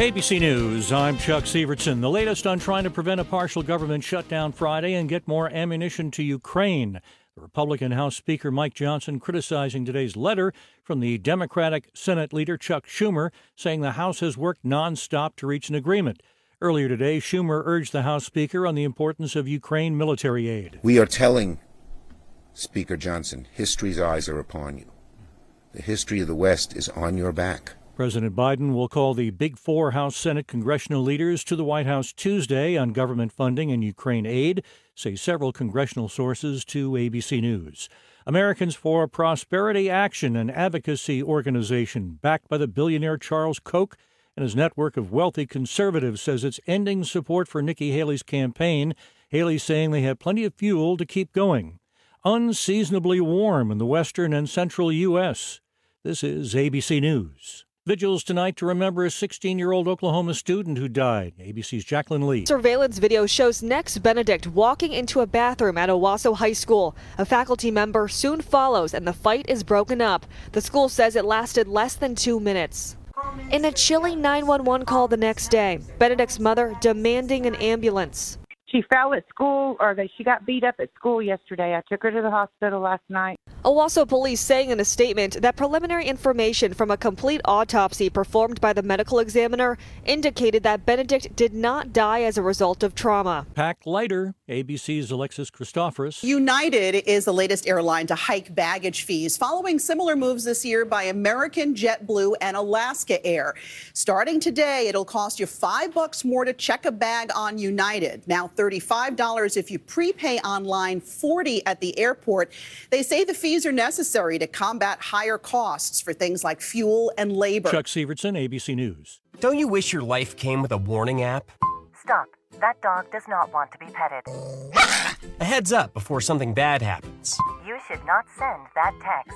ABC News, I'm Chuck Severson. The latest on trying to prevent a partial government shutdown Friday and get more ammunition to Ukraine. The Republican House Speaker Mike Johnson criticizing today's letter from the Democratic Senate leader Chuck Schumer, saying the House has worked nonstop to reach an agreement. Earlier today, Schumer urged the House Speaker on the importance of Ukraine military aid. We are telling Speaker Johnson, history's eyes are upon you. The history of the West is on your back. President Biden will call the Big Four House Senate congressional leaders to the White House Tuesday on government funding and Ukraine aid, say several congressional sources to ABC News. Americans for Prosperity Action, an advocacy organization backed by the billionaire Charles Koch and his network of wealthy conservatives, says it's ending support for Nikki Haley's campaign. Haley saying they have plenty of fuel to keep going. Unseasonably warm in the western and central U.S. This is ABC News. Vigils tonight to remember a 16-year-old Oklahoma student who died. ABC's Jacqueline Lee. Surveillance video shows Nex Benedict walking into a bathroom at Owasso High School. A faculty member soon follows and the fight is broken up. The school says it lasted less than 2 minutes. In a chilling 911 call the next day, Benedict's mother demanding an ambulance. She fell at school, or she got beat up at school yesterday. I took her to the hospital last night. Owasso police saying in a statement that preliminary information from a complete autopsy performed by the medical examiner indicated that Benedict did not die as a result of trauma. Packed lighter, ABC's Alexis Christoforous. United is the latest airline to hike baggage fees, following similar moves this year by American, JetBlue, and Alaska Air. Starting today, it'll cost you $5 more to check a bag on United. Now $35 if you prepay online, $40 at the airport. They say the fees are necessary to combat higher costs for things like fuel and labor. Chuck Severson, ABC News. Don't you wish your life came with a warning app? Stop. That dog does not want to be petted. A heads up before something bad happens. You should not send that text.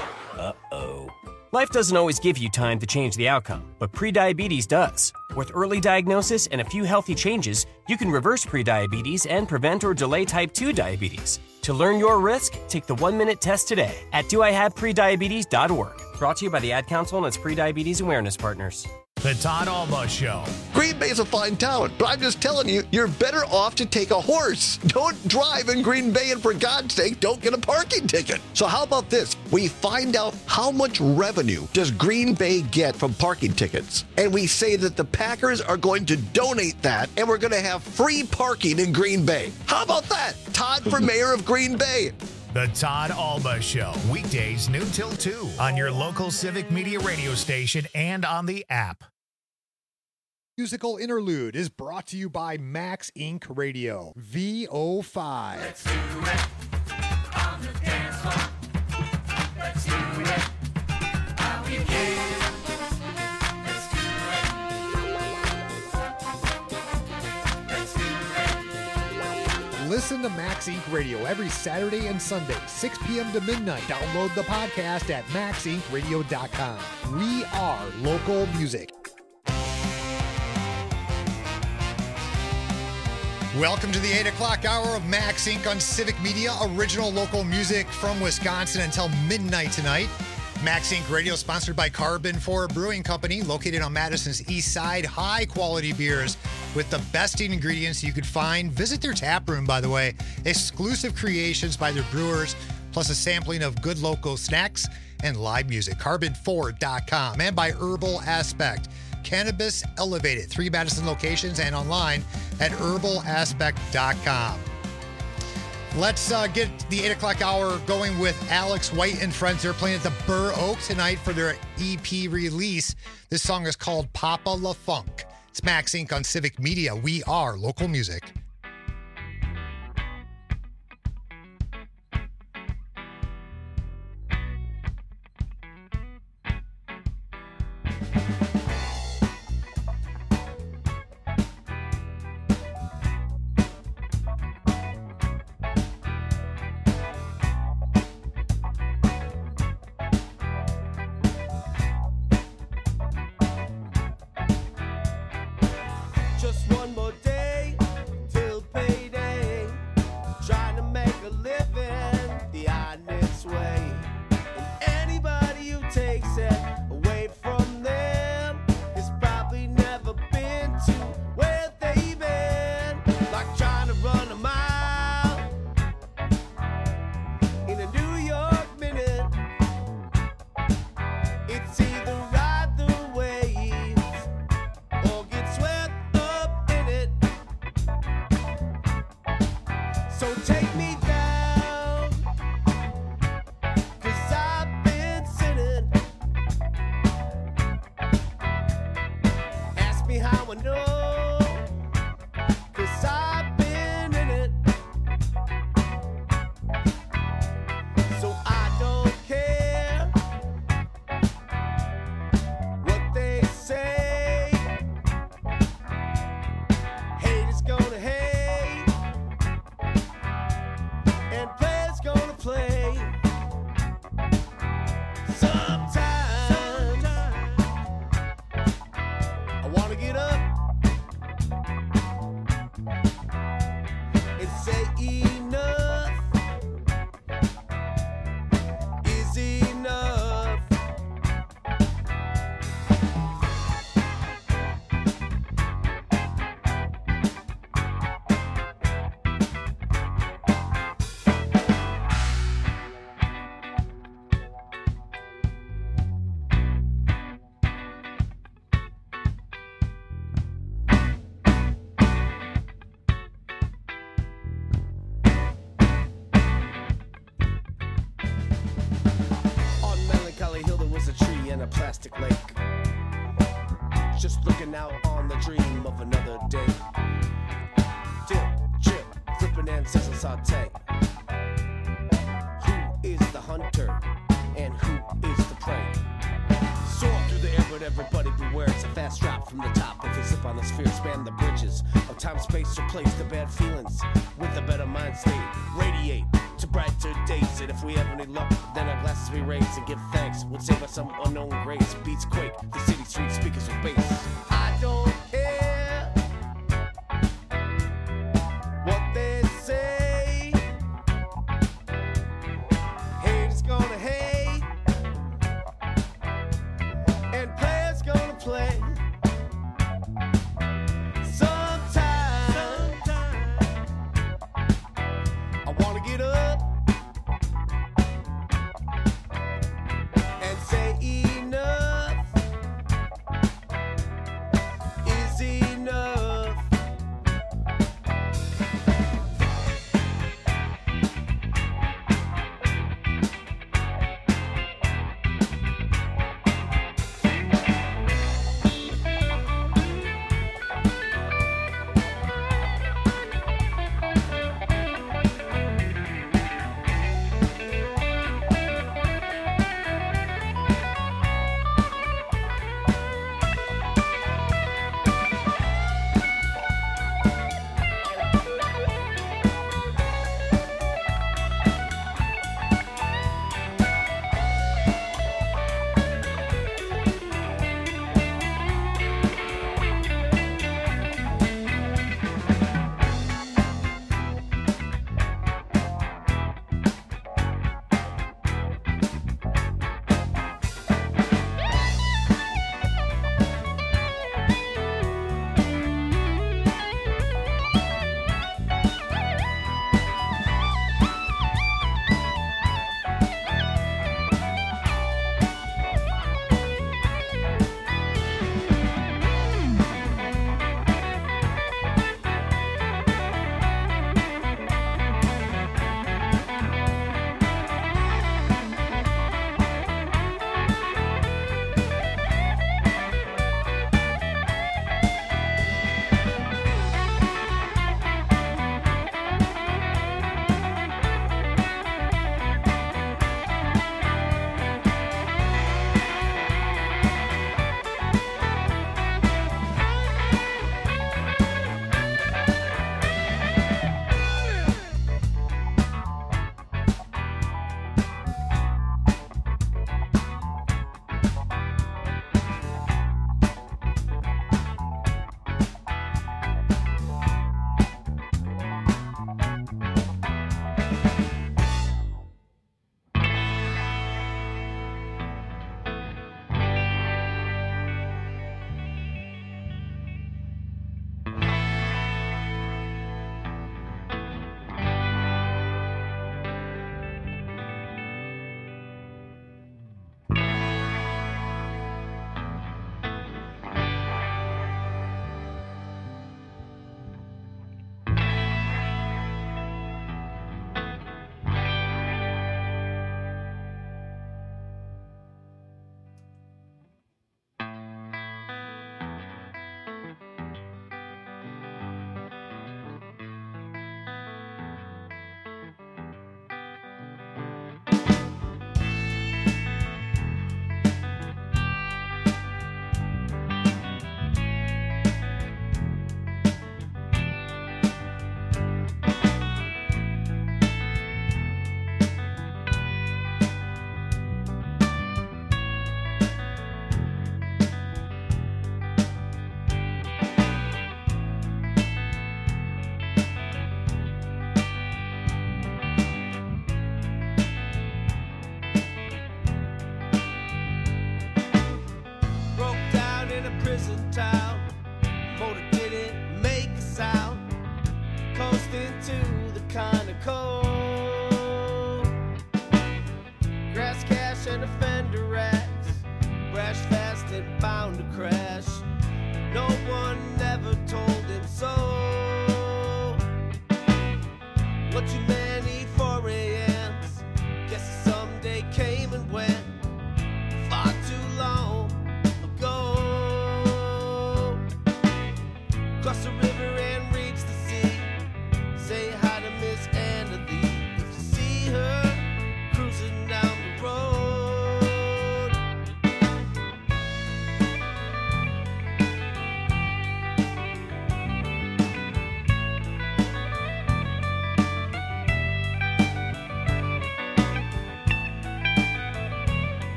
Uh-oh. Life doesn't always give you time to change the outcome, but prediabetes does. With early diagnosis and a few healthy changes, you can reverse prediabetes and prevent or delay type 2 diabetes. To learn your risk, take the 1-minute test today at doihaveprediabetes.org. Brought to you by the Ad Council and its prediabetes awareness partners. The Todd Alba Show. Green Bay's a fine town, but I'm just telling you, you're better off to take a horse. Don't drive in Green Bay, and for God's sake, don't get a parking ticket. So how about this? We find out how much revenue does Green Bay get from parking tickets, and we say that the Packers are going to donate that, and we're going to have free parking in Green Bay. How about that? Todd for mayor of Green Bay. The Todd Alba Show, weekdays noon till 2 on your local Civic Media radio station and on the app. Musical Interlude is brought to you by Max Inc. Radio, VO5. Let's do it on the dance floor. Let's do it how we can. Let's do it. Let's do it. Listen to Max Inc. Radio every Saturday and Sunday, 6 p.m. to midnight. Download the podcast at maxincradio.com. We are local music. Welcome to the 8 o'clock hour of Max Inc. on Civic Media, original local music from Wisconsin until midnight tonight. Max Inc. Radio sponsored by Carbon 4 Brewing Company, located on Madison's east side. High-quality beers with the best ingredients you could find. Visit their tap room, by the way. Exclusive creations by their brewers, plus a sampling of good local snacks and live music. Carbon4.com. And by Herbal Aspect. Cannabis Elevated. 3 Madison locations and online at herbalaspect.com. Let's get the 8 o'clock hour going with Alex White and friends. They're playing at the Burr Oak tonight for their EP release. This song is called Papa La Funk. It's Max Inc. on Civic Media. We are local music. Just one more day till is a tree and a plastic lake. Just looking out on the dream of another day. Dip, chip, flipping and sizzle saute. Who is the hunter and who is the prey? Soar through the air, but everybody beware. It's a fast drop from the top. If you slip on the sphere, span the bridges of time, space, replace the bad feelings with a better mind state. Radiate to brighter days, and if we have any luck, then our glasses we raise and give thanks. We'll save us some unknown grace. Beats quake, the city street speakers with bass. I don't care what they say. Haters gonna hate, and players gonna play. Sometime I wanna get up and say enough is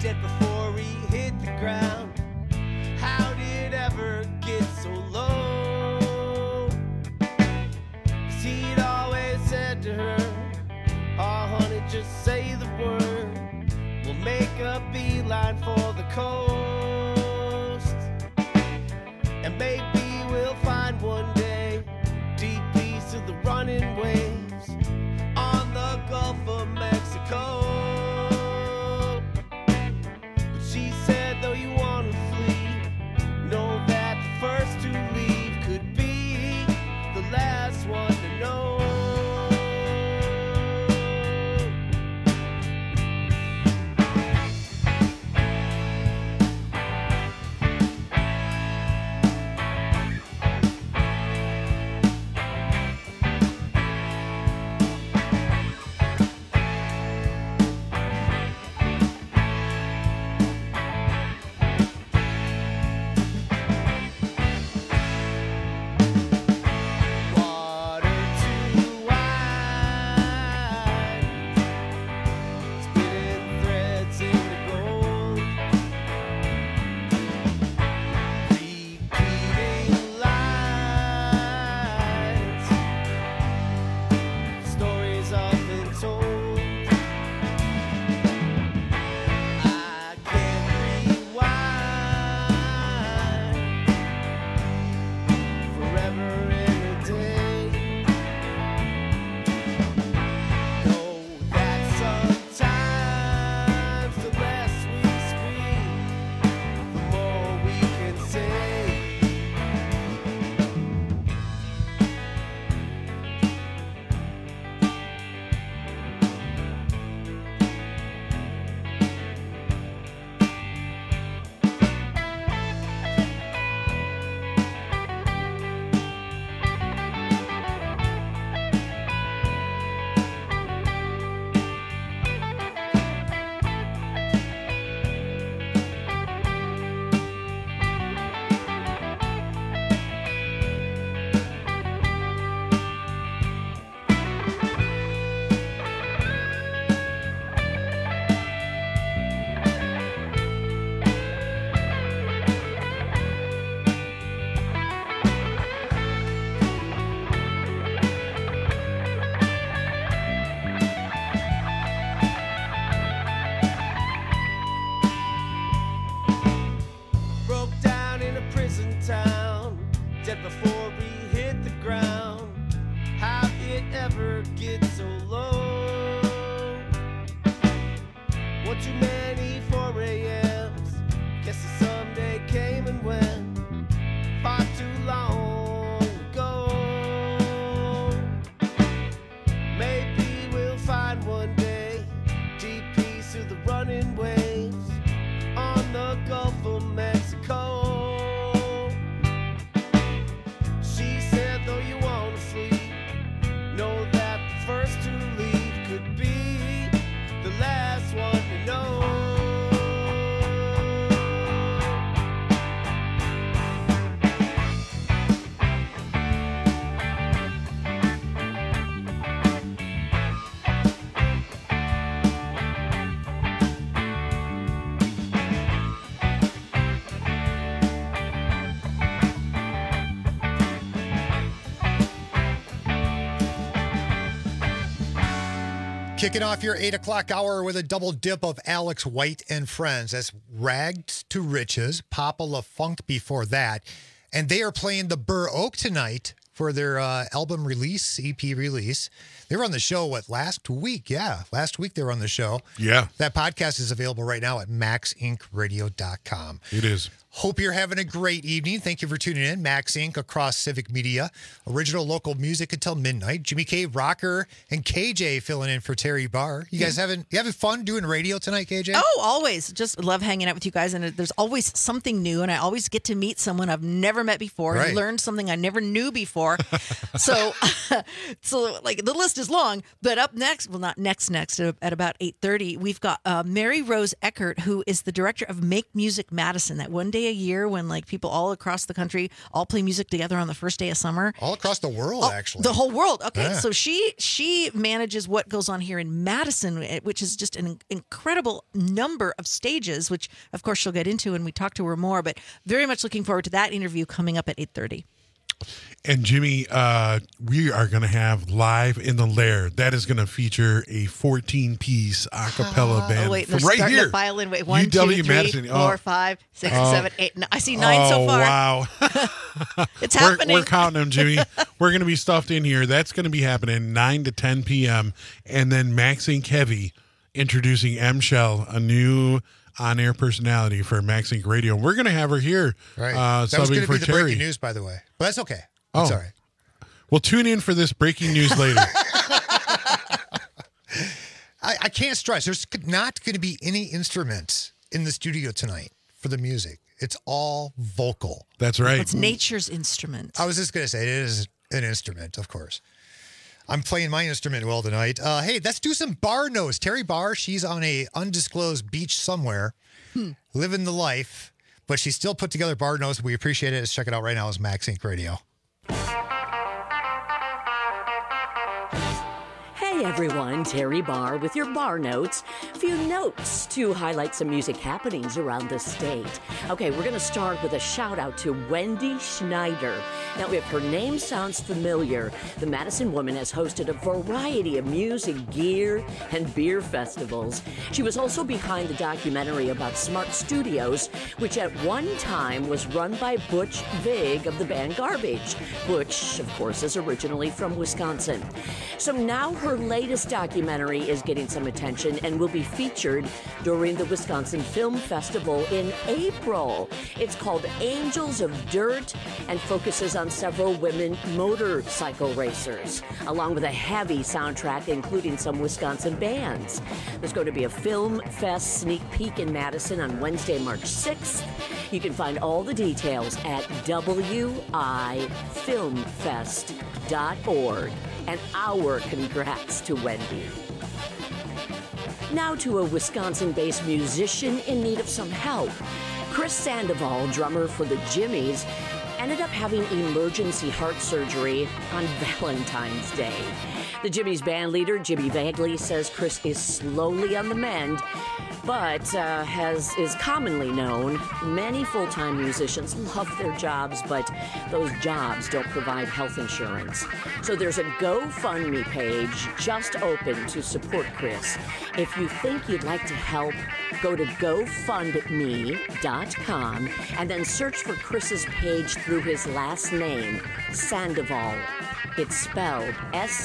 dead before he hit the ground. How did it ever get so low? 'Cause he'd always said to her, "Oh honey, just say the word, we'll make a beeline for the coast, and maybe we'll find one day deep east of the running waves on the Gulf of Mexico." But she said, though you want to flee, know that the first to leave could be the last one to know. Too many 4 a.m.s. Guess the someday came and went far too long ago. Maybe we'll find one day deep peace through the running waves on the Gulf of Mexico. She said, though you want to flee, know that the first to leave could be the last one to know. Kicking off your 8 o'clock hour with a double dip of Alex White and friends. That's Rags to Riches, Papa LaFunk before that. And they are playing the Burr Oak tonight for their album release, EP release. They were on the show, last week? Yeah, last week they were on the show. Yeah. That podcast is available right now at maxincradio.com. It is. Hope you're having a great evening. Thank you for tuning in. Max Inc. across Civic Media. Original local music until midnight. Jimmy K, Rocker, and KJ filling in for Terry Barr. You guys having fun doing radio tonight, KJ? Oh, always. Just love hanging out with you guys. And there's always something new. And I always get to meet someone I've never met before. Right. And learn something I never knew before. So like the list is long. But up next, well, not next, at about 8:30, we've got Mary Rose Eckert, who is the director of Make Music Madison, that one-day day a year when like people all across the country all play music together on the first day of summer. All across the world, actually. The whole world. Okay, Yeah. so she manages what goes on here in Madison, which is just an incredible number of stages, which of course she'll get into when we talk to her more. But very much looking forward to that interview coming up at 8:30. And Jimmy, we are going to have Live in the Lair. That is going to feature a 14-piece a cappella band Wait, from they're right starting here. to file in. Wait, 1, 2, UW 3, Madison. 4, 5, 6, 7, 8. I see 9 so far. Wow. It's happening. We're counting them, Jimmy. We're going to be stuffed in here. That's going to be happening 9 to 10 p.m. And then Maxine Kevy introducing M. Shell, a new on-air personality for Max Inc. Radio. We're going to have her here. Right. That was Subbing going to for be the Terry. breaking news, by the way. But that's okay. That's all right. Well, tune in for this breaking news later. I can't stress, there's not going to be any instruments in the studio tonight for the music. It's all vocal. That's right. It's nature's instrument. I was just going to say, it is an instrument, of course. I'm playing my instrument well tonight. Hey, let's do some bar notes. Terry Barr, she's on a undisclosed beach somewhere, living the life, but she still put together bar notes. We appreciate it. Let's check it out right now. It's Max Inc. Radio. Hey everyone, Terry Barr with your Bar Notes. A few notes to highlight some music happenings around the state. Okay, we're going to start with a shout out to Wendy Schneider. Now, if her name sounds familiar, the Madison woman has hosted a variety of music, gear, and beer festivals. She was also behind the documentary about Smart Studios, which at one time was run by Butch Vig of the band Garbage. Butch, of course, is originally from Wisconsin. So now her latest documentary is getting some attention and will be featured during the Wisconsin Film Festival in April. It's called Angels of Dirt and focuses on several women motorcycle racers, along with a heavy soundtrack including some Wisconsin bands. There's going to be a Film Fest sneak peek in Madison on Wednesday, March 6th. You can find all the details at wifilmfest.org. And our congrats to Wendy. Now to a Wisconsin-based musician in need of some help. Chris Sandoval, drummer for the Jimmies, ended up having emergency heart surgery on Valentine's Day. The Jimmies band leader, Jimmy Bagley, says Chris is slowly on the mend, but as is commonly known, many full-time musicians love their jobs, but those jobs don't provide health insurance. So there's a GoFundMe page just open to support Chris. If you think you'd like to help, go to GoFundMe.com and then search for Chris's page through his last name, Sandoval. It's spelled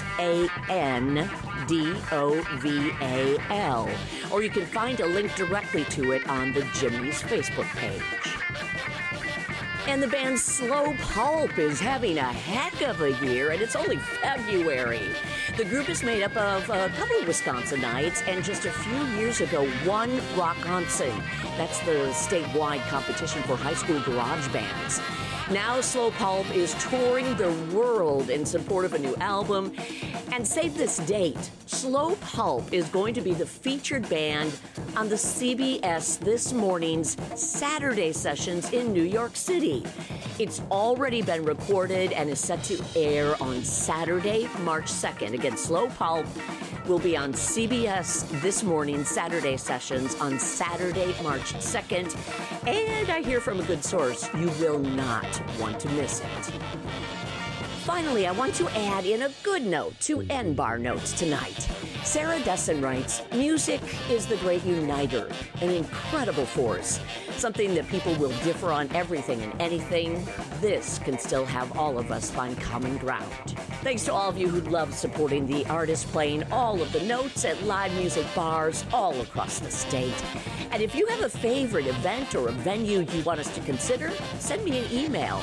Sandoval. Or you can find a link directly to it on the Jimmy's Facebook page. And the band Slow Pulp is having a heck of a year, and it's only February. The group is made up of a couple of Wisconsinites, and just a few years ago won Rockonson. That's the statewide competition for high school garage bands. Now Slow Pulp is touring the world in support of a new album. And save this date, Slow Pulp is going to be the featured band on the CBS This Morning's Saturday sessions in New York City. It's already been recorded and is set to air on Saturday, March 2nd. Again, Slow Pulp will be on CBS This Morning Saturday sessions on Saturday, March 2nd. And I hear from a good source, you will not want to miss it. Finally, I want to add in a good note to end Bar Notes tonight. Sarah Dessen writes, music is the great uniter, an incredible force, something that people will differ on everything and anything. This can still have all of us find common ground. Thanks to all of you who love supporting the artists playing all of the notes at live music bars all across the state. And if you have a favorite event or a venue you want us to consider, send me an email,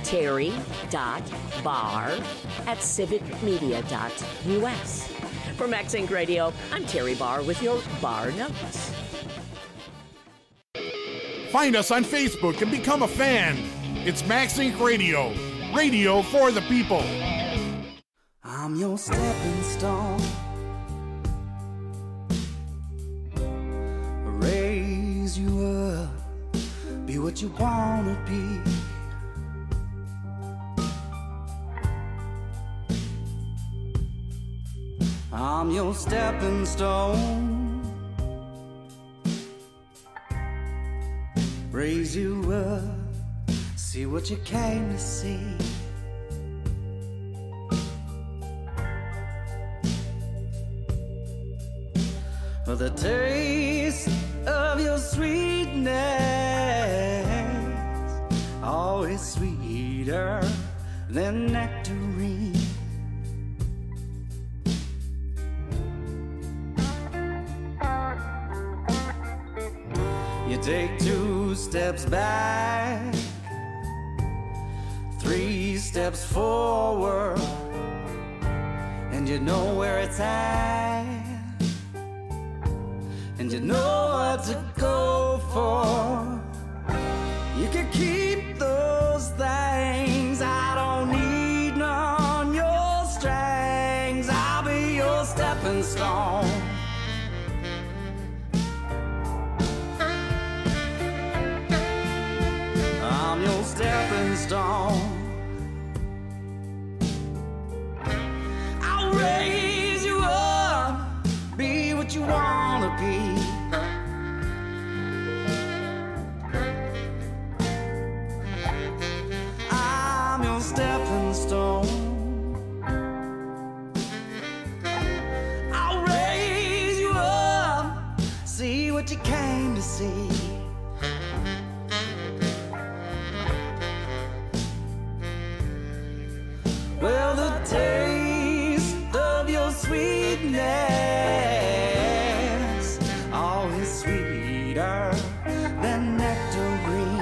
terry.barr@civicmedia.us. For Max Inc. Radio, I'm Terry Barr with your Bar Notes. Find us on Facebook and become a fan. It's Max Inc. Radio. Radio for the people. I'm your stepping stone. Raise you up. Be what what you wanna be. I'm your stepping stone, raise you up, see what you came to see. For the taste of your sweetness, always sweeter than nectarine. You take 2 steps back, 3 steps forward, and you know where it's at, and you know what to go for. You can keep those things, I don't need none, your strings, I'll be your stepping stone. I'm your stepping stone. I'll raise you up, be what you wanna be. I'm your stepping stone. I'll raise you up, see what you came to see. Well, the taste of your sweetness, always sweeter than nectarine.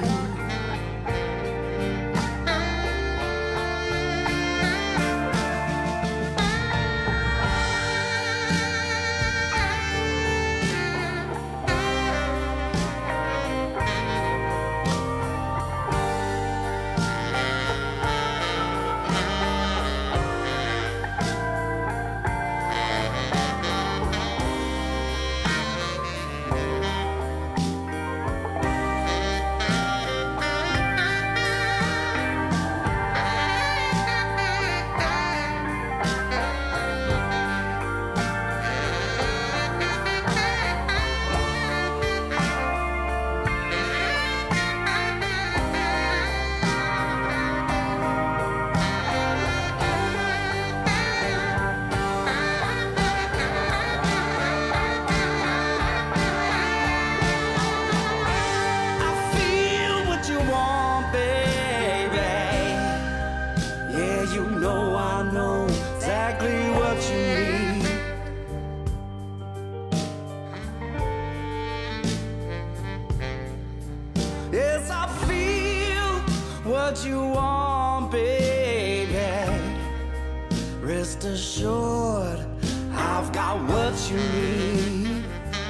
What you want, baby. Rest assured, I've got what you need.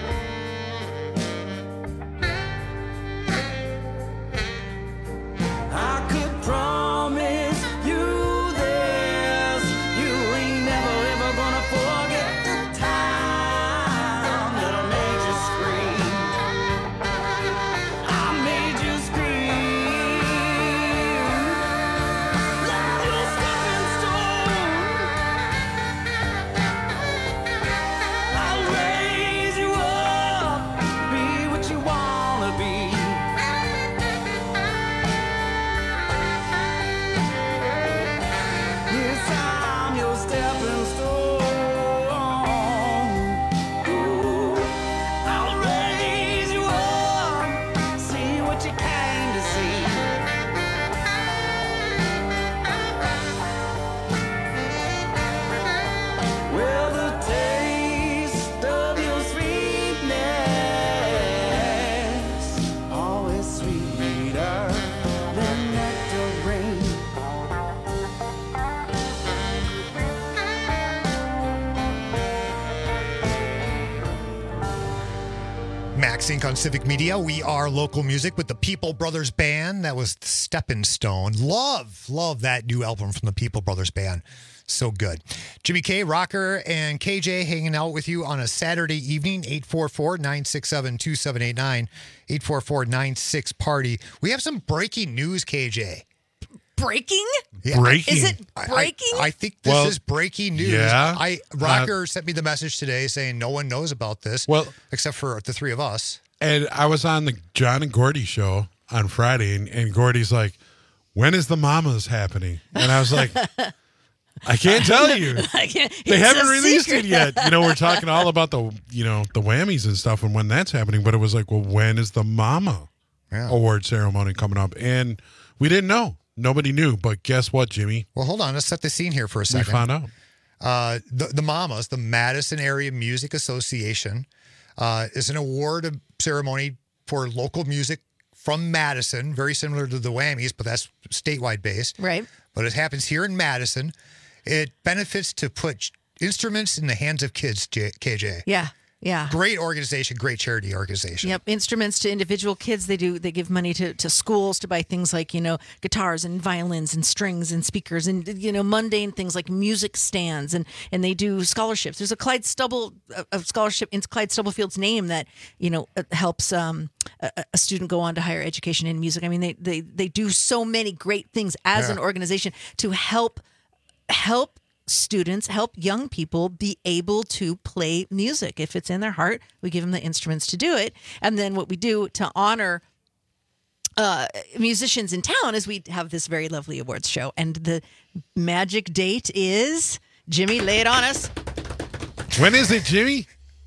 I could promise you this, you ain't never ever gonna forget the time that I made you scream. I made you scream. Love your stepping stone. I'll raise MaxInc on Civic Media. We are local music with the People Brothers Band. That was Stepping Stone. Love that new album from the People Brothers Band. So good. Jimmy K, Rocker, and KJ hanging out with you on a Saturday evening, 844-967-2789, 844-96-PARTY. We have some breaking news, KJ. Breaking? Yeah. Breaking? Is it breaking? I think this is breaking news. Yeah. Rocker sent me the message today saying no one knows about this, except for the three of us. And I was on the John and Gordy show on Friday, and Gordy's like, when is the Mamas happening? And I was like, I can't tell you. They haven't released it yet. We're talking all about the whammies and stuff and when that's happening, but it was like, well, when is the Mama award ceremony coming up? And we didn't know. Nobody knew, but guess what, Jimmy? Well, hold on. Let's set the scene here for a second. We found out. The Mamas, the Madison Area Music Association, is an award ceremony for local music from Madison, very similar to the Whammies, but that's statewide based. Right. But it happens here in Madison. It benefits to put instruments in the hands of kids, KJ. Yeah. Great organization, great charity organization. Yep, instruments to individual kids. They give money to schools to buy things like, guitars and violins and strings and speakers and, mundane things like music stands. And they do scholarships. There's a Clyde Stubble scholarship in Clyde Stubblefield's name that, helps a student go on to higher education in music. I mean, they do so many great things as an organization to help students, help young people be able to play music. If it's in their heart, we give them the instruments to do it. And then what we do to honor musicians in town is we have this very lovely awards show. And the magic date is, Jimmy, lay it on us. When is it, Jimmy?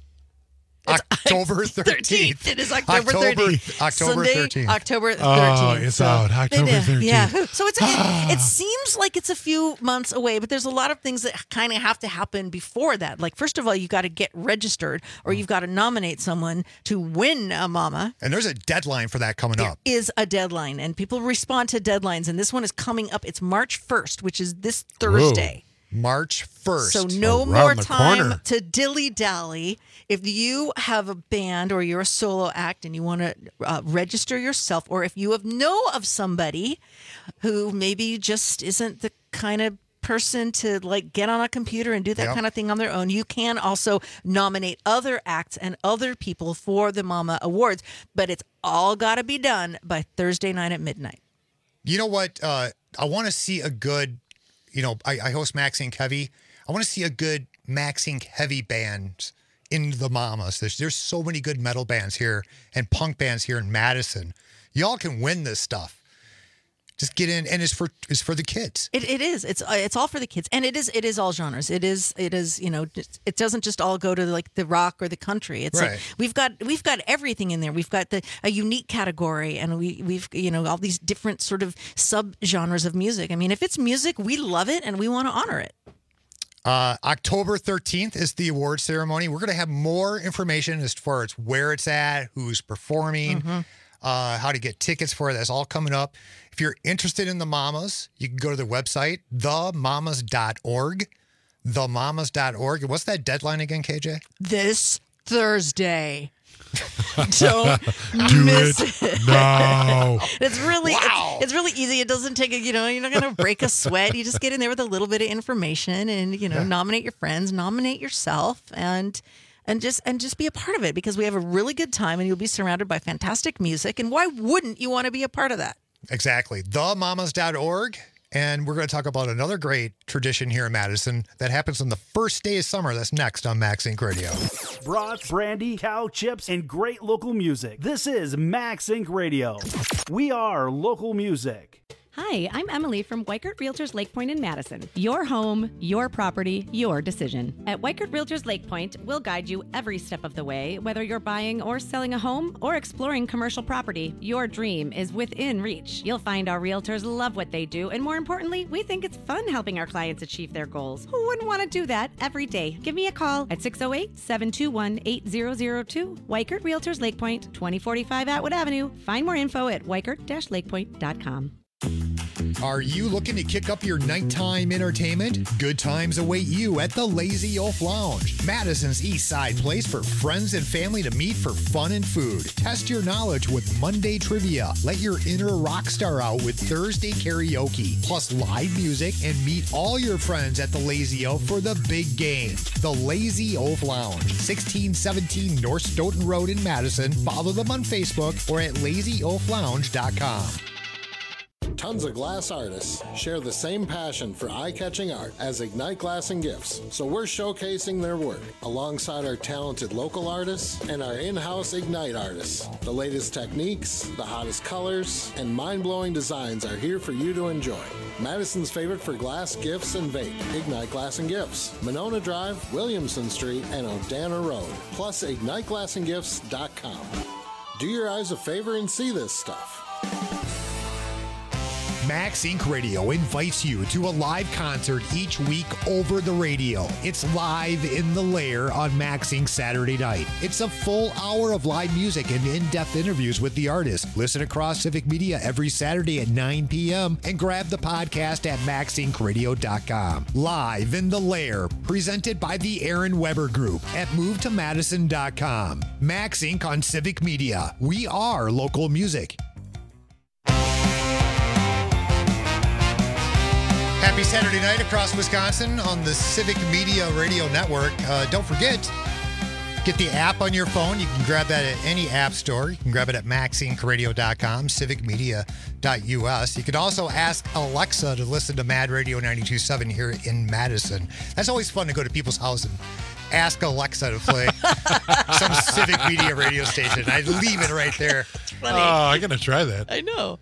October 13th. It is October 13th. October Sunday, 13th. October 13th. Oh, it's out. October 13th. Yeah. So it seems like it's a few months away, but there's a lot of things that kind of have to happen before that. Like, first of all, you got to get registered, or you've got to nominate someone to win a Mama. And there's a deadline for that coming up. There is a deadline, and people respond to deadlines, and this one is coming up. It's March 1st, which is this Thursday. Whoa. March 1st. So no more time to dilly-dally. If you have a band or you're a solo act and you want to register yourself, or if you know of somebody who maybe just isn't the kind of person to get on a computer and do that kind of thing on their own, you can also nominate other acts and other people for the Mama Awards. But it's all got to be done by Thursday night at midnight. You know what? I want to see a good... I host MaxInc Heavy. I want to see a good MaxInc Heavy band in the Mamas. There's so many good metal bands here and punk bands here in Madison. Y'all can win this stuff. Just get in, and it's for the kids. It is. It's all for the kids, and it is all genres. It is. It doesn't just all go to the rock or the country. It's right. We've got everything in there. We've got a unique category, and we've all these different sort of sub genres of music. I mean, if it's music, we love it and we want to honor it. October 13th is the award ceremony. We're going to have more information as far as where it's at, who's performing. How to get tickets for it. That's all coming up. If you're interested in the Mamas, you can go to the website, themamas.org. Themamas.org. What's that deadline again, KJ? This Thursday. Don't miss it. No. It's really easy. It doesn't take you're not going to break a sweat. You just get in there with a little bit of information and, nominate your friends, nominate yourself, and just be a part of it, because we have a really good time and you'll be surrounded by fantastic music. And why wouldn't you want to be a part of that? Exactly. Themamas.org. And we're going to talk about another great tradition here in Madison that happens on the first day of summer. That's next on MaxInc Radio. Brats, brandy, cow chips, and great local music. This is MaxInc Radio. We are local music. Hi, I'm Emily from Weichert Realtors Lake Point in Madison. Your home, your property, your decision. At Weichert Realtors Lake Point, we'll guide you every step of the way, whether you're buying or selling a home or exploring commercial property. Your dream is within reach. You'll find our realtors love what they do, and more importantly, we think it's fun helping our clients achieve their goals. Who wouldn't want to do that every day? Give me a call at 608-721-8002. Weichert Realtors Lake Point, 2045 Atwood Avenue. Find more info at weichert-lakepoint.com. Are you looking to kick up your nighttime entertainment? Good times await you at the Lazy Oaf Lounge, Madison's East Side place for friends and family to meet for fun and food. Test your knowledge with Monday trivia. Let your inner rock star out with Thursday karaoke, plus live music, and meet all your friends at the Lazy Oaf for the big game. The Lazy Oaf Lounge, 1617 North Stoughton Road in Madison. Follow them on Facebook or at lazyoaflounge.com. Tons of glass artists share the same passion for eye-catching art as Ignite Glass and Gifts, so we're showcasing their work alongside our talented local artists and our in-house Ignite artists. The latest techniques, the hottest colors, and mind-blowing designs are here for you to enjoy. Madison's favorite for glass, gifts, and vape, Ignite Glass and Gifts, Monona Drive, Williamson Street, and Odana Road, plus IgniteGlassandGifts.com. Do your eyes a favor and see this stuff. Max Inc. Radio invites you to a live concert each week over the radio. It's Live in the Lair on Max Inc. Saturday night. It's a full hour of live music and in-depth interviews with the artists. Listen across Civic Media every Saturday at 9 p.m. and grab the podcast at maxincradio.com. Live in the Lair, presented by the Aaron Weber Group at movetomadison.com. Max Inc. on Civic Media. We are local music. Happy Saturday night across Wisconsin on the Civic Media Radio Network. Don't forget, get the app on your phone. You can grab that at any app store. You can grab it at maxincradio.com, civicmedia.us. You could also ask Alexa to listen to Mad Radio 92.7 here in Madison. That's always fun to go to people's house and ask Alexa to play some Civic Media radio station. I'd leave it right there. Funny. Oh, I'm going to try that. I know.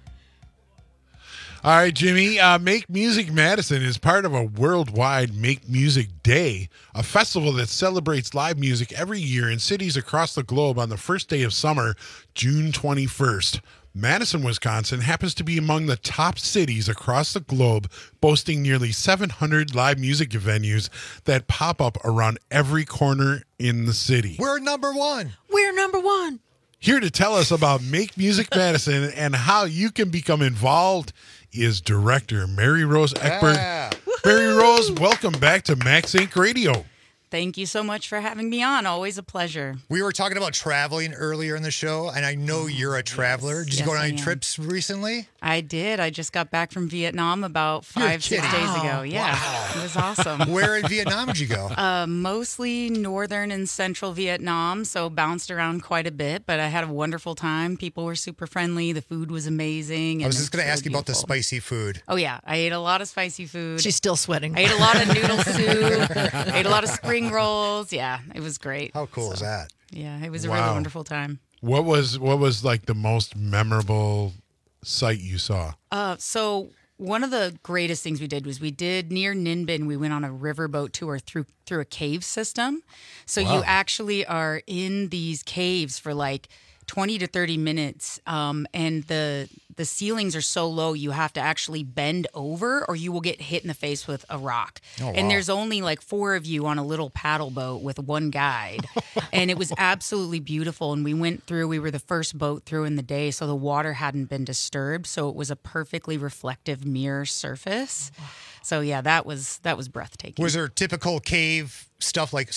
All right, Jimmy. Make Music Madison is part of a worldwide Make Music Day, a festival that celebrates live music every year in cities across the globe on the first day of summer, June 21st. Madison, Wisconsin happens to be among the top cities across the globe, boasting nearly 700 live music venues that pop up around every corner in the city. We're number one. We're number one. Here to tell us about Make Music Madison and how you can become involved is director Mary Rose Eckberg. Yeah. Mary Rose, welcome back to Max Inc. Radio. Thank you so much for having me on. Always a pleasure. We were talking about traveling earlier in the show, and I know you're a traveler. Did you go on any trips recently? I did. I just got back from Vietnam about 5-6 days ago. Yeah, wow. It was awesome. Where in Vietnam did you go? Mostly northern and central Vietnam, so bounced around quite a bit, but I had a wonderful time. People were super friendly. The food was amazing. I was just going to ask you about the spicy food. Oh, yeah. I ate a lot of spicy food. She's still sweating. I ate a lot of noodle soup. I ate a lot of spring rolls. Yeah, it was great. How cool is that? Yeah, it was a really wonderful time. What was like the most memorable sight you saw? So one of the greatest things we did was near Ninh Binh, we went on a riverboat tour through a cave system. So you actually are in these caves for like 20 to 30 minutes, and the ceilings are so low you have to actually bend over or you will get hit in the face with a rock. Oh, wow. And there's only like 4 of you on a little paddle boat with one guide. And it was absolutely beautiful. And we were the first boat through in the day, so the water hadn't been disturbed. So it was a perfectly reflective mirror surface. So yeah, that was breathtaking. Was there typical cave stuff like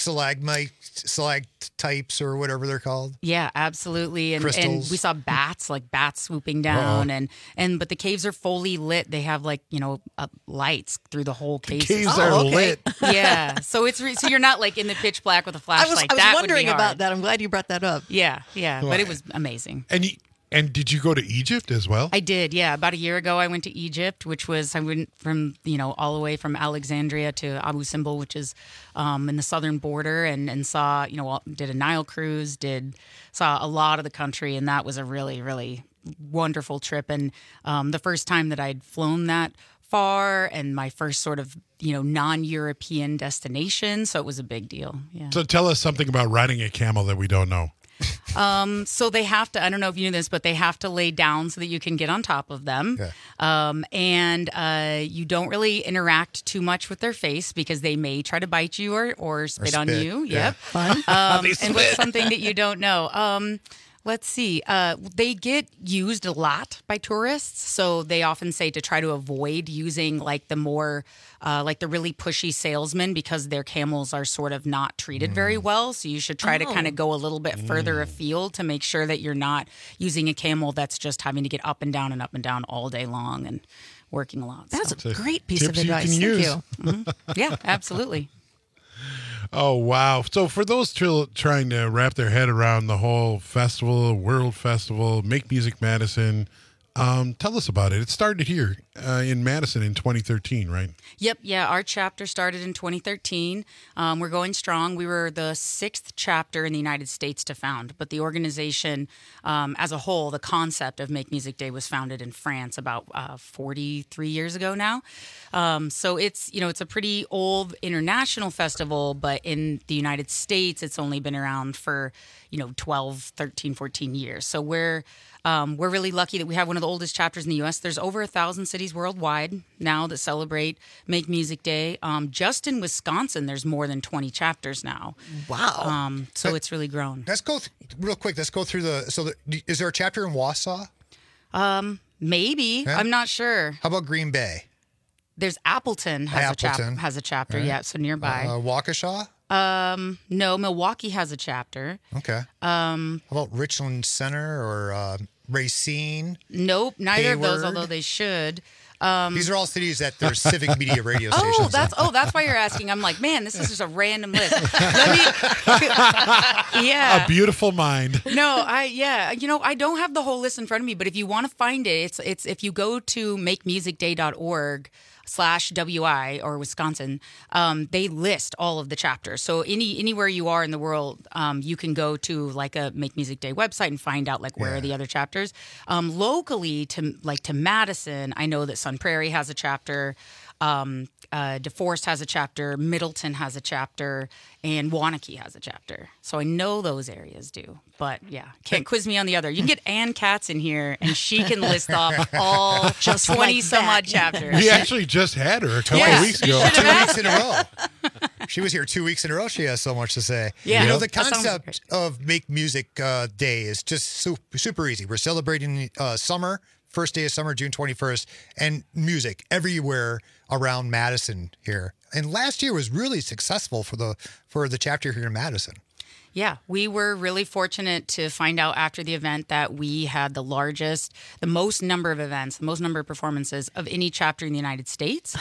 stalactites or whatever they're called? Yeah, absolutely. And Crystals. we saw bats swooping down, but the caves are fully lit. They have lights through the whole cave. Caves are lit. Yeah, so so you're not like in the pitch black with a flashlight. I was wondering about that. I'm glad you brought that up. Yeah, but it was amazing. And did you go to Egypt as well? I did, yeah. About a year ago, I went to Egypt, I went from, all the way from Alexandria to Abu Simbel, which is in the southern border, and saw, did a Nile cruise, saw a lot of the country, and that was a really, really wonderful trip. And the first time that I'd flown that far, and my first sort of, non-European destination, so it was a big deal. Yeah. So tell us something about riding a camel that we don't know. So they have to, I don't know if you knew this, but they have to lay down so that you can get on top of them. Okay. And you don't really interact too much with their face because they may try to bite you or spit on you. Yeah. Yep. Fun. And what's something that you don't know? Let's see. They get used a lot by tourists, so they often say to try to avoid using like the more, like the really pushy salesmen, because their camels are sort of not treated very well. So you should try to kind of go a little bit further afield to make sure that you're not using a camel that's just having to get up and down all day long and working a lot. That's so. a great piece of Tips you advice. can Thank use. you. Yeah, absolutely. Oh, wow. So for those trying to wrap their head around the whole festival, World Festival, Make Music Madison, tell us about it. It started here in Madison in 2013, right? Yep. Yeah. Our chapter started in 2013. We're going strong. We were the 6th chapter in the United States to found, but the organization as a whole, the concept of Make Music Day was founded in France about 43 years ago now. So it's a pretty old international festival, but in the United States, it's only been around for, 12, 13, 14 years. So we're really lucky that we have one of the oldest chapters in the U.S. There's over 1,000 cities worldwide now that celebrate Make Music Day. Just in Wisconsin, there's more than 20 chapters now. Wow. So it's really grown. Let's go real quick. Let's go through is there a chapter in Wausau? Maybe. Yeah. I'm not sure. How about Green Bay? There's Appleton has a chapter. Right. Yeah, so nearby. Waukesha? No, Milwaukee has a chapter. Okay. How about Richland Center or Racine? Nope, neither of those, Hayward? although they should. These are all cities that there's civic media radio stations. That's why you're asking. I'm like, man, this is just a random list. A beautiful mind. No, I don't have the whole list in front of me, but if you want to find it, it's if you go to makemusicday.org/WI or Wisconsin, they list all of the chapters. So anywhere you are in the world, you can go to like a Make Music Day website and find out like where are the other chapters. Locally to Madison, I know that Sun Prairie has a chapter. DeForest has a chapter, Middleton has a chapter, and Waunakee has a chapter. So I know those areas do. But yeah, can't quiz me on the other. You can get Ann Katz in here, and she can list off all just 20-some-odd chapters. We actually just had her a couple of weeks ago. 2 weeks in a row. She was here 2 weeks in a row. She has so much to say. Yeah. The concept of Make Music Day is just super easy. We're celebrating summer. First day of summer, June 21st, and music everywhere around Madison here. And last year was really successful for the chapter here in Madison. Yeah, we were really fortunate to find out after the event that we had the most number of events, the most number of performances of any chapter in the United States.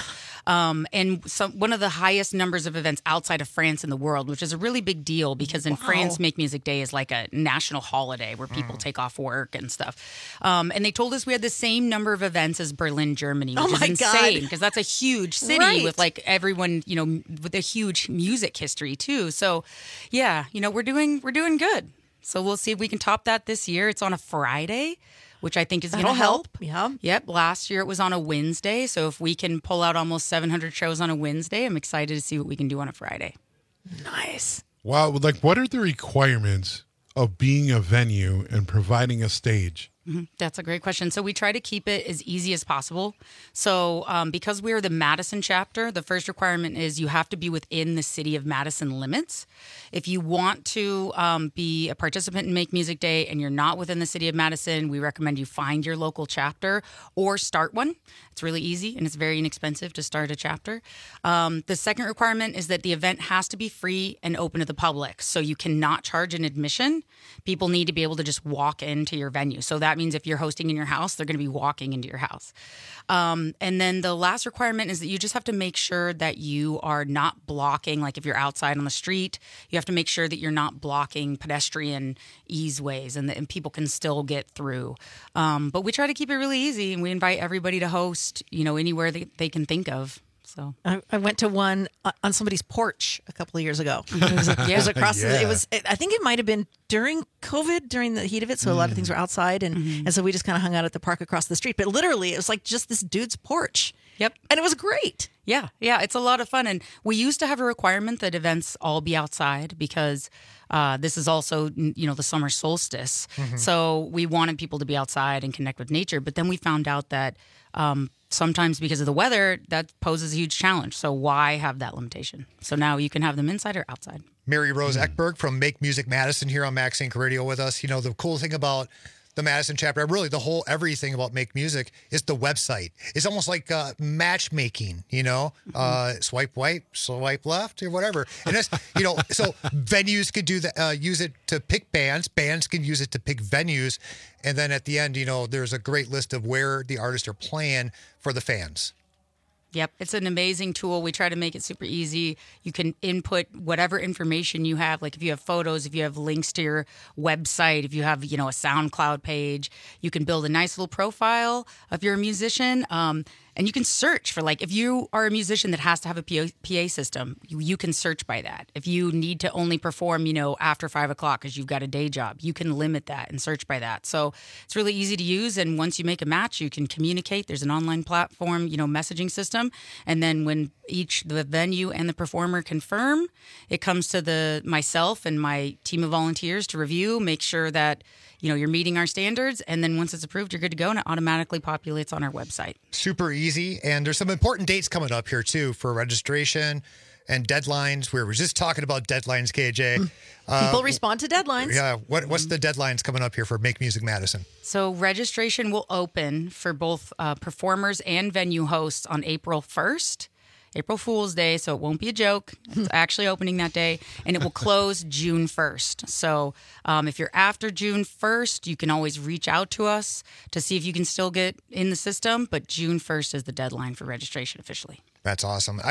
And one of the highest numbers of events outside of France in the world, which is a really big deal because in France, Make Music Day is like a national holiday where people take off work and stuff. And they told us we had the same number of events as Berlin, Germany, which is insane because that's a huge city with like everyone, with a huge music history too. So yeah, we're doing good. So we'll see if we can top that this year. It's on a Friday, which I think is going to help. Yeah. Yep. Last year it was on a Wednesday. So if we can pull out almost 700 shows on a Wednesday, I'm excited to see what we can do on a Friday. Nice. Wow. Like, what are the requirements of being a venue and providing a stage? That's a great question. So we try to keep it as easy as possible. So because we're the Madison chapter, the first requirement is you have to be within the city of Madison limits. If you want to be a participant in Make Music Day and you're not within the city of Madison, we recommend you find your local chapter or start one. It's really easy and it's very inexpensive to start a chapter. The second requirement is that the event has to be free and open to the public. So you cannot charge an admission. People need to be able to just walk into your venue. So that means if you're hosting in your house, they're going to be walking into your house. And then the last requirement is that you just have to make sure that you are not blocking, like if you're outside on the street, you have to make sure that you're not blocking pedestrian easeways and people can still get through. But we try to keep it really easy and we invite everybody to host, anywhere they can think of. So I went to one on somebody's porch a couple of years ago. It was across. Yeah. I think it might have been during COVID, during the heat of it. So a lot of things were outside, and so we just kind of hung out at the park across the street. But literally, it was like just this dude's porch. Yep, and it was great. Yeah, it's a lot of fun. And we used to have a requirement that events all be outside because this is also, the summer solstice. So we wanted people to be outside and connect with nature. But then we found out that sometimes because of the weather, that poses a huge challenge. So why have that limitation? So now you can have them inside or outside. Mary Rose Eckberg from Make Music Madison here on Max Inc. Radio with us. You know, the cool thing about the Madison chapter, really the whole everything about Make Music is the website. It's almost like matchmaking, you know, swipe right, swipe left, or whatever. And that's, you know, so venues could do that, use it to pick bands. Bands can use it to pick venues. And then at the end, you know, there's a great list of where the artists are playing for the fans. Yep, it's an amazing tool. We try to make it super easy. You can input whatever information you have, like if you have photos, if you have links to your website, if you have, you know, a SoundCloud page, you can build a nice little profile if you're a musician. And you can search for, like, if you are a musician that has to have a PA system, you can search by that. If you need to only perform, you know, after 5 o'clock because you've got a day job, you can limit that and search by that. So it's really easy to use. And once you make a match, you can communicate. There's an online platform, you know, messaging system. And then when the venue and the performer confirm, it comes to myself and my team of volunteers to review, make sure that, you know, you're meeting our standards, and then once it's approved, you're good to go, and it automatically populates on our website. Super Easy, and there's some important dates coming up here too for registration and deadlines. We were just talking about deadlines, KJ. People respond to deadlines. Yeah, what's the deadlines coming up here for Make Music Madison? So registration will open for both performers and venue hosts on April 1st. April Fool's Day, so it won't be a joke. It's actually opening that day, and it will close June 1st. So if you're after June 1st, you can always reach out to us to see if you can still get in the system, but June 1st is the deadline for registration officially. That's awesome.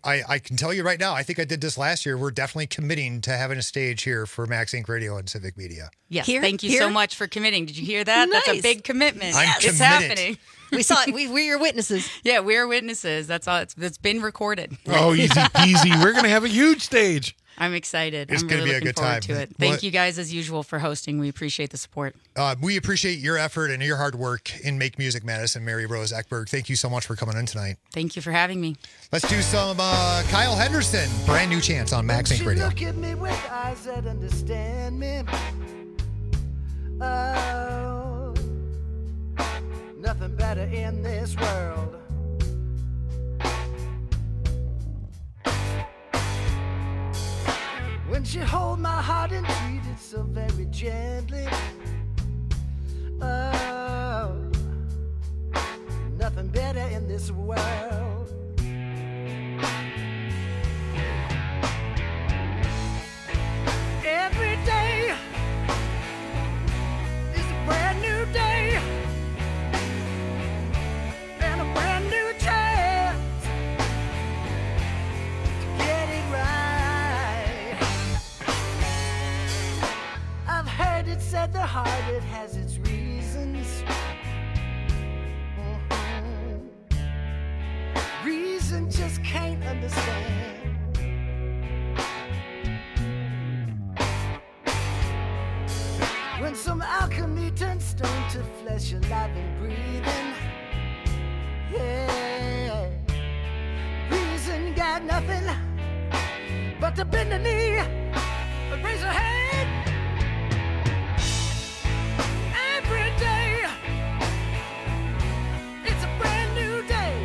I can tell you right now, I think I did this last year. We're definitely committing to having a stage here for Max Inc. Radio and Civic Media. Yes, thank you so much for committing. Did you hear that? Nice. That's a big commitment. I'm It's committed. happening. We saw it. We're your witnesses. Yeah, we're witnesses. That's all. It's been recorded. Oh, easy peasy. We're going to have a huge stage. I'm excited. It's I'm gonna really be a looking good forward time. to it. Thank you guys as usual for hosting. We appreciate the support. We appreciate your effort and your hard work in Make Music Madison, Mary Rose Eckberg. Thank you so much for coming in tonight. Thank you for having me. Let's do some Kyle Henderson. Brand new chance on Max Inc. Radio. Look at me with eyes that understand me. Oh, nothing better in this world. When she hold my heart and treat it so very gently. Oh, nothing better in this world. Every day is a brand new day and a brand new chance to get it right. I've heard it said the heart, it has its reasons. Reason just can't understand. When some alchemy turns stone to flesh, alive and breathing. Yeah, reason got nothing but to bend the knee and raise a hand. Every day, it's a brand new day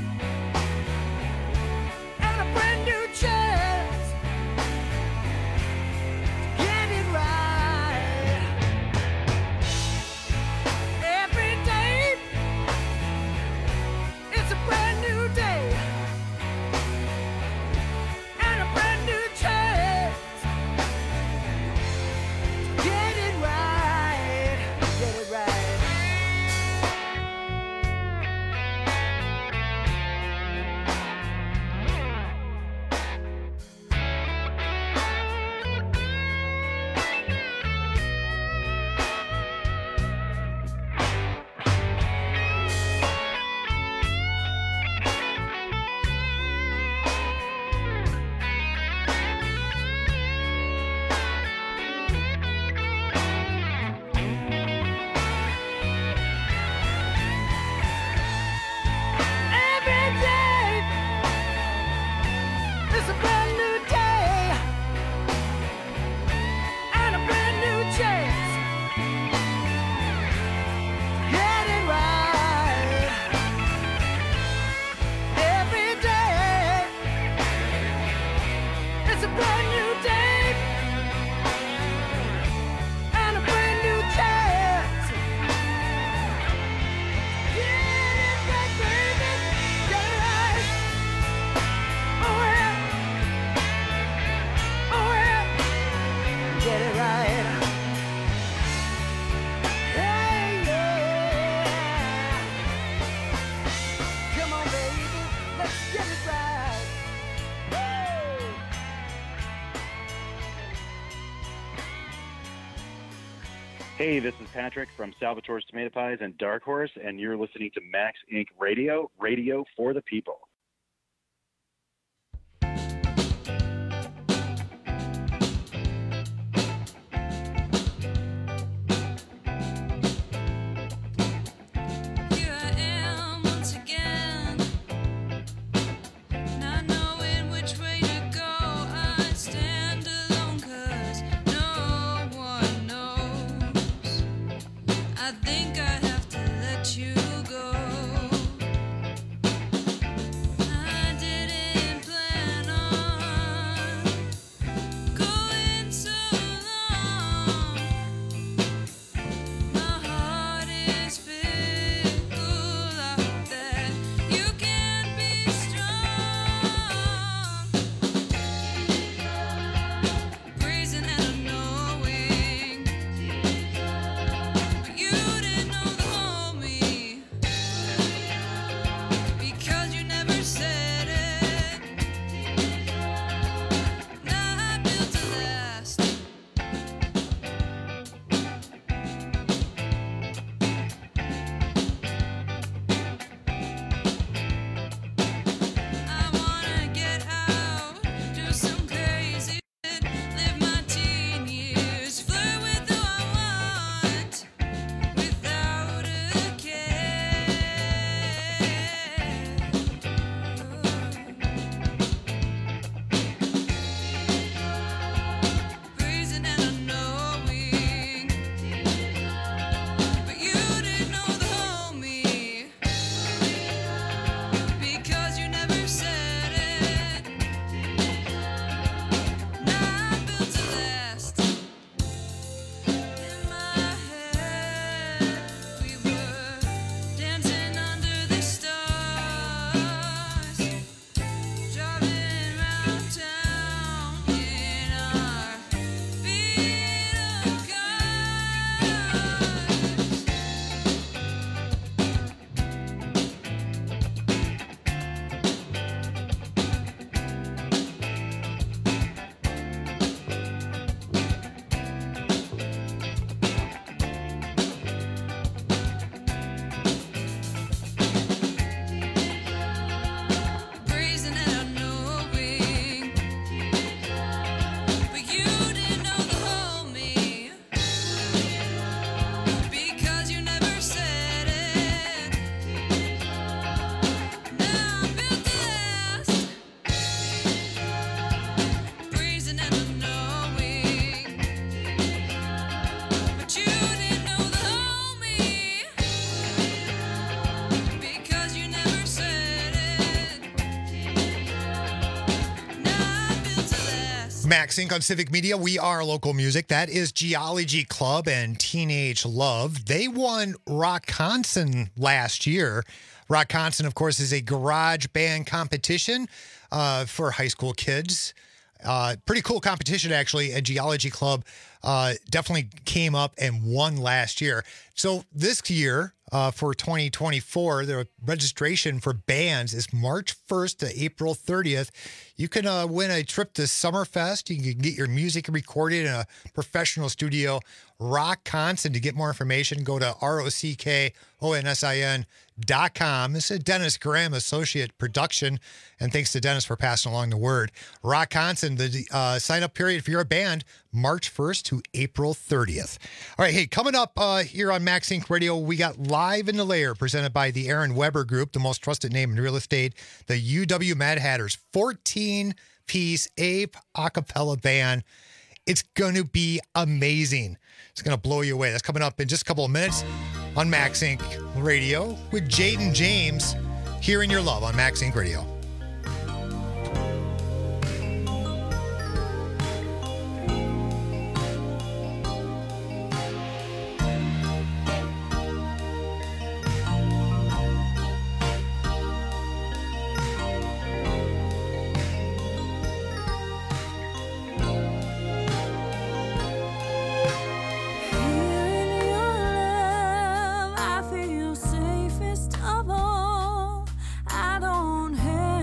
and a brand new chance to get it right. Every day, it's a brand new day and a brand new chance Hey, this is Patrick from Salvatore's Tomato Pies and Dark Horse, and you're listening to Max Inc. Radio, radio for the people. I think I have to let you go. Max Inc. on Civic Media. We are local music. That is Geology Club and Teenage Love. They won Rockconson last year. Rockconson, of course, is a garage band competition for high school kids. Pretty cool competition, actually. And Geology Club definitely came up and won last year. So this year, for 2024, the registration for bands is March 1st to April 30th. You can win a trip to Summerfest. You can get your music recorded in a professional studio. Rockconson. To get more information, go to ROCKONSIN.com. This is Dennis Graham, Associate Production, and thanks to Dennis for passing along the word. Rockconson, the sign-up period if you're a band, March 1st to April 30th. All right, hey, coming up here on Max Inc. Radio, we got Live in the Lair, presented by the Aaron Weber Group, the most trusted name in real estate, the UW Mad Hatters, 14-piece ape a cappella band. It's going to be amazing. It's going to blow you away. That's coming up in just a couple of minutes on Max Inc. Radio with Jaden James, here in your love on Max Inc. Radio. I feel safest of all. I don't have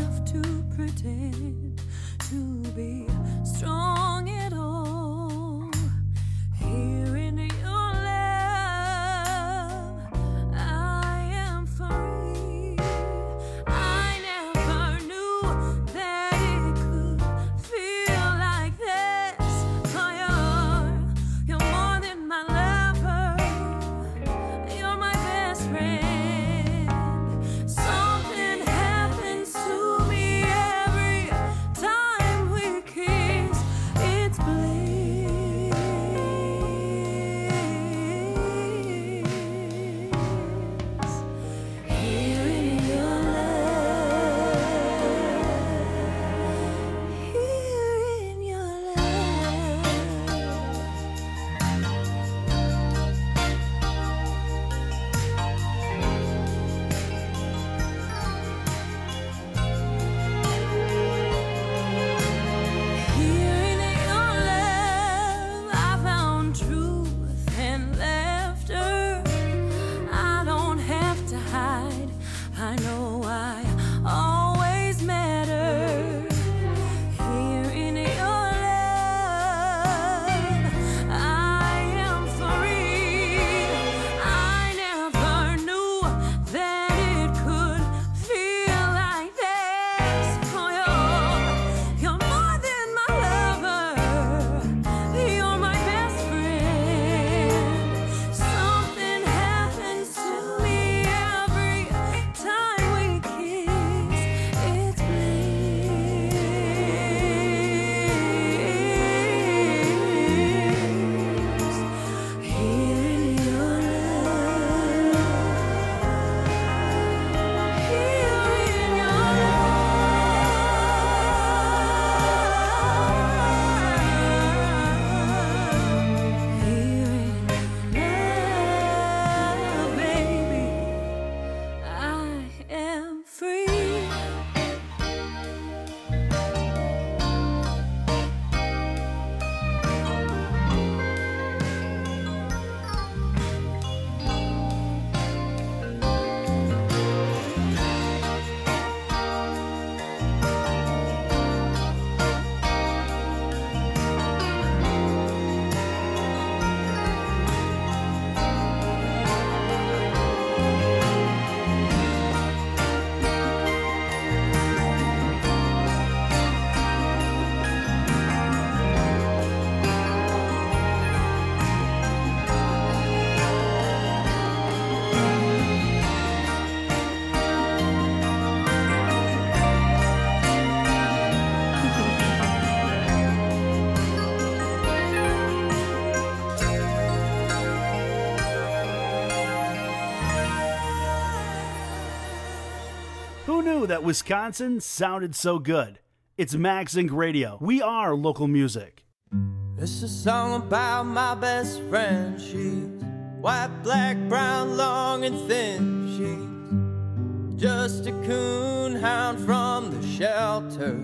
Who knew that Wisconsin sounded so good? It's Max Inc. Radio. We are local music. It's a song about my best friend. She's white, black, brown, long and thin. She's just a coon hound from the shelter.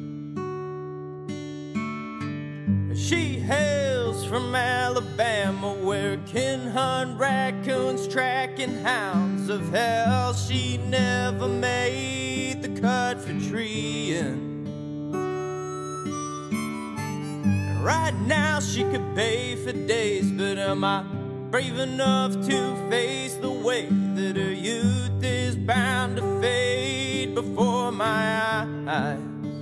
She hails from Alabama, where kin hunt raccoons, tracking hounds of hell. She never made the cut for treeing. Right now she could bay for days, but am I brave enough to face the way that her youth is bound to fade before my eyes?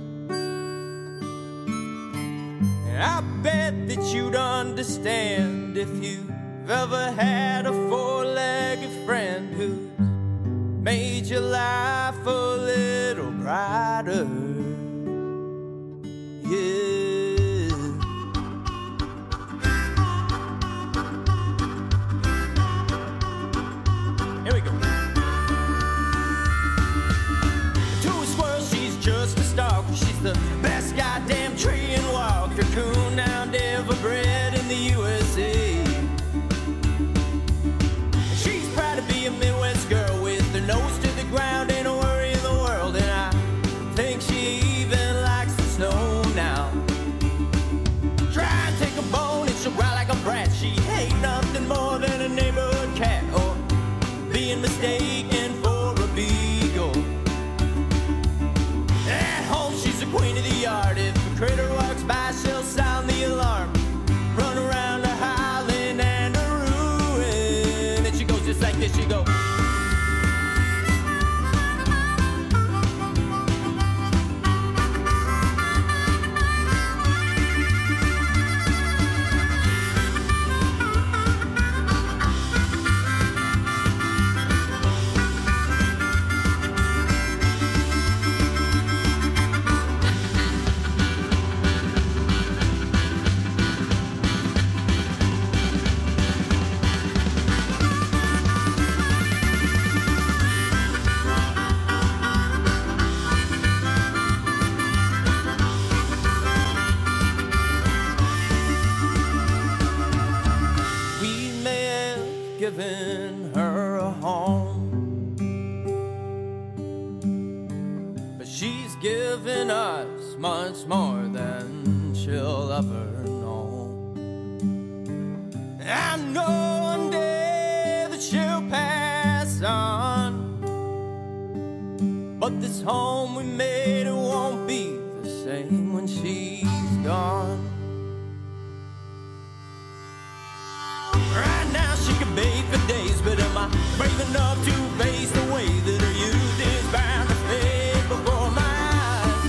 I bet that you'd understand if you've ever had a four-legged friend who's made your life a little brighter. Yeah. Here we go. To a squirrel, she's just a stalker. She's the best goddamn tree and walker, coon hound ever bred in the USA. She's proud to be a Midwest girl with her nose to the ground, ain't a worry in the world, and I think she even likes the snow now. Try and take a bone and she'll growl like a brat. She ain't nothing more than a neighborhood cat, or being mistaken for a beagle. At home she's the queen of the yard. If a critter walks by, she'll sound the alarm, run around a howling and a ruin. And she goes just like this, she goes. Given her a home, but she's given us much more than she'll ever know. I know one day that she'll pass on, but this home we made, it won't be the same when she's gone. Right now she can bathe for days, but am I brave enough to face the way that her youth is bound to fade before my eyes?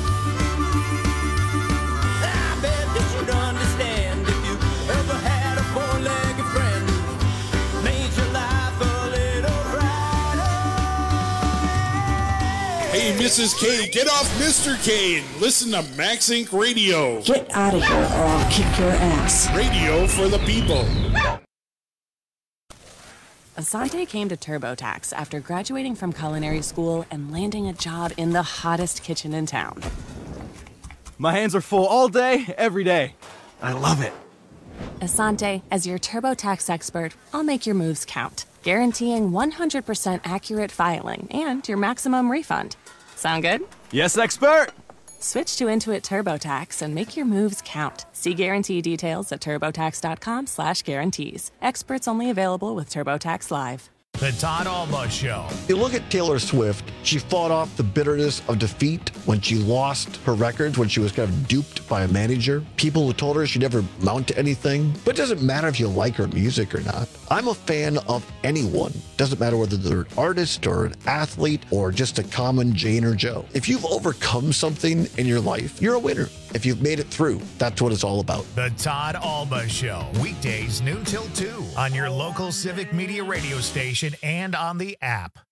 I bet that you'd understand if you ever had a four-legged friend who made your life a little brighter. Hey, Mrs. K, get off Mr. K and listen to Max Inc. Radio. Get out of here or I'll kick your ass. Radio for the people. Asante came to TurboTax after graduating from culinary school and landing a job in the hottest kitchen in town. My hands are full all day, every day. I love it. Asante, as your TurboTax expert, I'll make your moves count, guaranteeing 100% accurate filing and your maximum refund. Sound good? Yes, expert! Switch to Intuit TurboTax and make your moves count. See guarantee details at turbotax.com/guarantees. Experts only available with TurboTax Live. The Todd Alba Show. You look at Taylor Swift, she fought off the bitterness of defeat when she lost her records, when she was kind of duped by a manager. People who told her she'd never amount to anything. But it doesn't matter if you like her music or not. I'm a fan of anyone. Doesn't matter whether they're an artist or an athlete or just a common Jane or Joe. If you've overcome something in your life, you're a winner. If you've made it through, that's what it's all about. The Todd Alba Show. Weekdays noon till 2 on your local Civic Media radio station and on the app.